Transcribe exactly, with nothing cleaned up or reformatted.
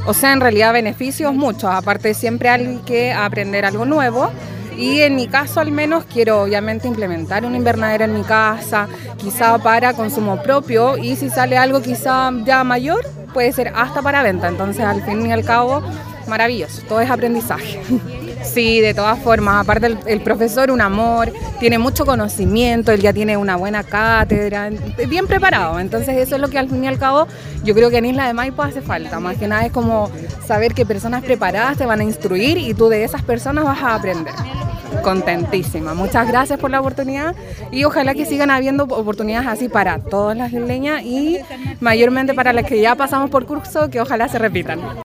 O sea, en realidad beneficios muchos, aparte siempre hay que aprender algo nuevo. Y en mi caso al menos quiero obviamente implementar una invernadera en mi casa, quizá para consumo propio, y si sale algo quizá ya mayor, puede ser hasta para venta. Entonces al fin y al cabo, maravilloso, todo es aprendizaje. Sí, de todas formas, aparte el, el profesor un amor, tiene mucho conocimiento, él ya tiene una buena cátedra, bien preparado, entonces eso es lo que al fin y al cabo yo creo que en Isla de Maipo hace falta, más que nada es como saber que personas preparadas te van a instruir y tú de esas personas vas a aprender. Contentísima, muchas gracias por la oportunidad y ojalá que sigan habiendo oportunidades así para todas las isleñas y mayormente para las que ya pasamos por curso, que ojalá se repitan.